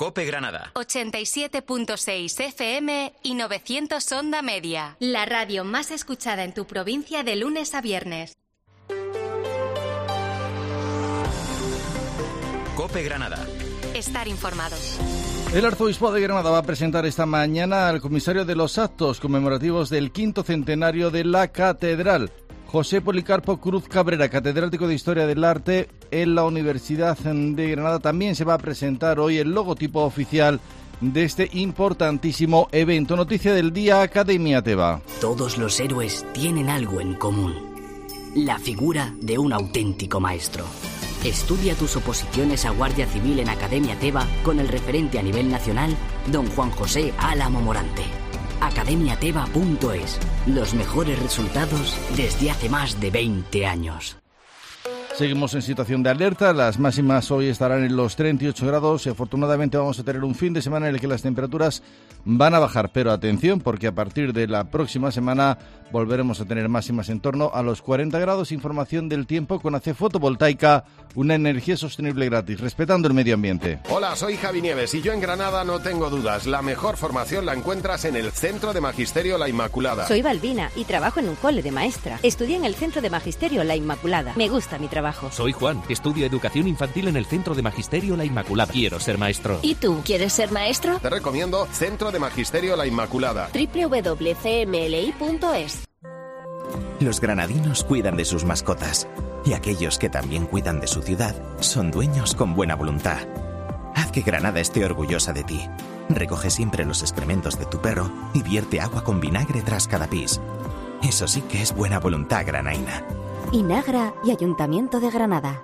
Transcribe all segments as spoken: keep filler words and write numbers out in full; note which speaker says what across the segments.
Speaker 1: COPE Granada.
Speaker 2: ochenta y siete punto seis F M y novecientos onda media. La radio más escuchada en tu provincia de lunes a viernes.
Speaker 1: COPE Granada.
Speaker 2: Estar informados.
Speaker 3: El arzobispo de Granada va a presentar esta mañana al comisario de los actos conmemorativos del quinto centenario de la catedral, José Policarpo Cruz Cabrera, catedrático de Historia del Arte en la Universidad de Granada. También se va a presentar hoy el logotipo oficial de este importantísimo evento. Noticia del día, Academia Teba.
Speaker 4: Todos los héroes tienen algo en común: la figura de un auténtico maestro. Estudia tus oposiciones a Guardia Civil en Academia Teba con el referente a nivel nacional, don Juan José Álamo Morante. academia teba punto es. Los mejores resultados desde hace más de veinte años.
Speaker 3: Seguimos en situación de alerta, las máximas hoy estarán en los treinta y ocho grados y afortunadamente vamos a tener un fin de semana en el que las temperaturas van a bajar, pero atención porque a partir de la próxima semana volveremos a tener máximas en torno a los cuarenta grados. Información del tiempo con A C Fotovoltaica, una energía sostenible gratis, respetando el medio ambiente.
Speaker 5: Hola, soy Javi Nieves y yo en Granada no tengo dudas, la mejor formación la encuentras en el Centro de Magisterio La Inmaculada.
Speaker 6: Soy Balbina y trabajo en un cole de maestra. Estudié en el Centro de Magisterio La Inmaculada. Me gusta mi trabajo.
Speaker 7: Soy Juan, estudio Educación Infantil en el Centro de Magisterio La Inmaculada. Quiero ser maestro.
Speaker 8: ¿Y tú, quieres ser maestro?
Speaker 5: Te recomiendo Centro de Magisterio La Inmaculada.
Speaker 8: doble u doble u doble u punto c m l i punto es.
Speaker 9: Los granadinos cuidan de sus mascotas y aquellos que también cuidan de su ciudad son dueños con buena voluntad. Haz que Granada esté orgullosa de ti. Recoge siempre los excrementos de tu perro y vierte agua con vinagre tras cada pis. Eso sí que es buena voluntad granaína.
Speaker 6: Inagra y Ayuntamiento de Granada.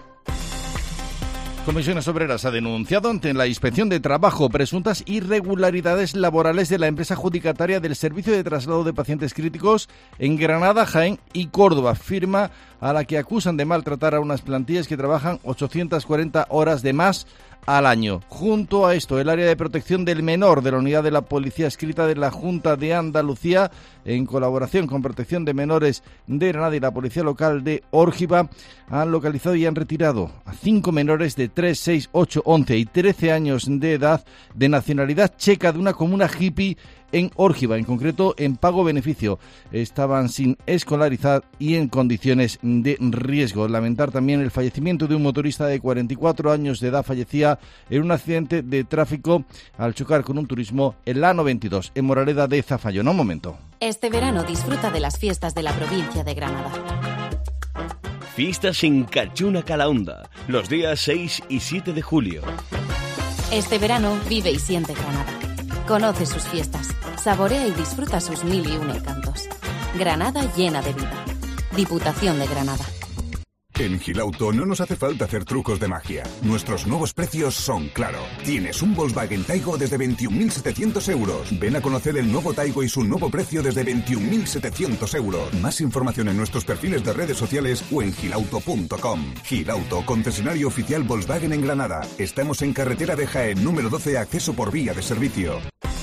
Speaker 3: Comisiones Obreras ha denunciado ante la Inspección de Trabajo presuntas irregularidades laborales de la empresa adjudicataria del servicio de traslado de pacientes críticos en Granada, Jaén y Córdoba, firma a la que acusan de maltratar a unas plantillas que trabajan ochocientas cuarenta horas de más al año. Junto a esto, el área de protección del menor de la unidad de la Policía Adscrita de la Junta de Andalucía, en colaboración con Protección de Menores de Granada y la Policía Local de Órgiva, han localizado y han retirado a cinco menores de tres, seis, ocho, once y trece años de edad de nacionalidad checa de una comuna hippie en Órgiva, en concreto en pago-beneficio. Estaban sin escolarizar y en condiciones de riesgo. Lamentar también el fallecimiento de un motorista de cuarenta y cuatro años de edad. Fallecía en un accidente de tráfico al chocar con un turismo en la A noventa y dos, en Moraleda de Zafallón. Un momento.
Speaker 2: Este verano disfruta de las fiestas de la provincia de Granada.
Speaker 10: Fiestas en Cachuna Calahonda, los días seis y siete de julio.
Speaker 2: Este verano vive y siente Granada. Conoce sus fiestas, saborea y disfruta sus mil y un encantos. Granada llena de vida. Diputación de Granada.
Speaker 11: En Gilauto no nos hace falta hacer trucos de magia. Nuestros nuevos precios son claro. Tienes un Volkswagen Taigo desde veintiún mil setecientos euros. Ven a conocer el nuevo Taigo y su nuevo precio desde veintiún mil setecientos euros. Más información en nuestros perfiles de redes sociales o en gilauto punto com. Gilauto, concesionario oficial Volkswagen en Granada. Estamos en carretera de Jaén, número doce, acceso por vía de servicio.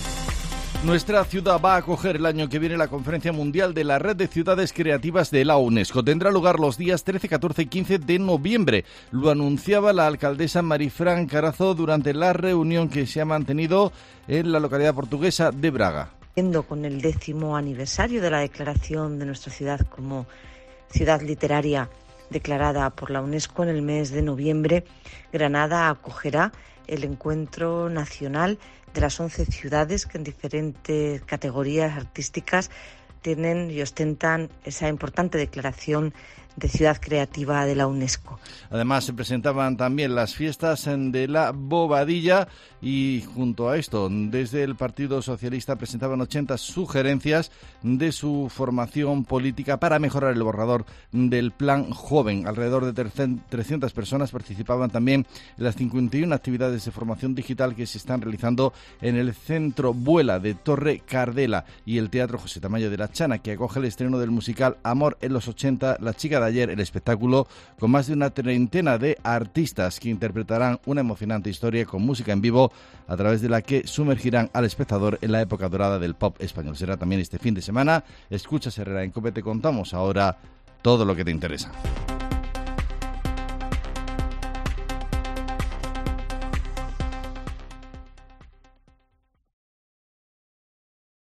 Speaker 3: Nuestra ciudad va a acoger el año que viene la Conferencia Mundial de la Red de Ciudades Creativas de la UNESCO. Tendrá lugar los días trece, catorce y quince de noviembre. Lo anunciaba la alcaldesa Marifran Carazo durante la reunión que se ha mantenido en la localidad portuguesa de Braga.
Speaker 12: Con el décimo aniversario de la declaración de nuestra ciudad como ciudad literaria declarada por la UNESCO en el mes de noviembre, Granada acogerá el encuentro nacional de las once ciudades que en diferentes categorías artísticas tienen y ostentan esa importante declaración de ciudad creativa de la UNESCO.
Speaker 3: Además se presentaban también las fiestas de la Bobadilla y junto a esto desde el Partido Socialista presentaban ochenta sugerencias de su formación política para mejorar el borrador del Plan Joven. Alrededor de trescientas personas participaban también en las cincuenta y una actividades de formación digital que se están realizando en el Centro Vuela de Torre Cardela y el Teatro José Tamayo de la Chana, que acoge el estreno del musical Amor en los ochenta, La chica de ayer, el espectáculo con más de una treintena de artistas que interpretarán una emocionante historia con música en vivo a través de la que sumergirán al espectador en la época dorada del pop español. Será también este fin de semana. Escucha Herrera en COPE, te contamos ahora todo lo que te interesa.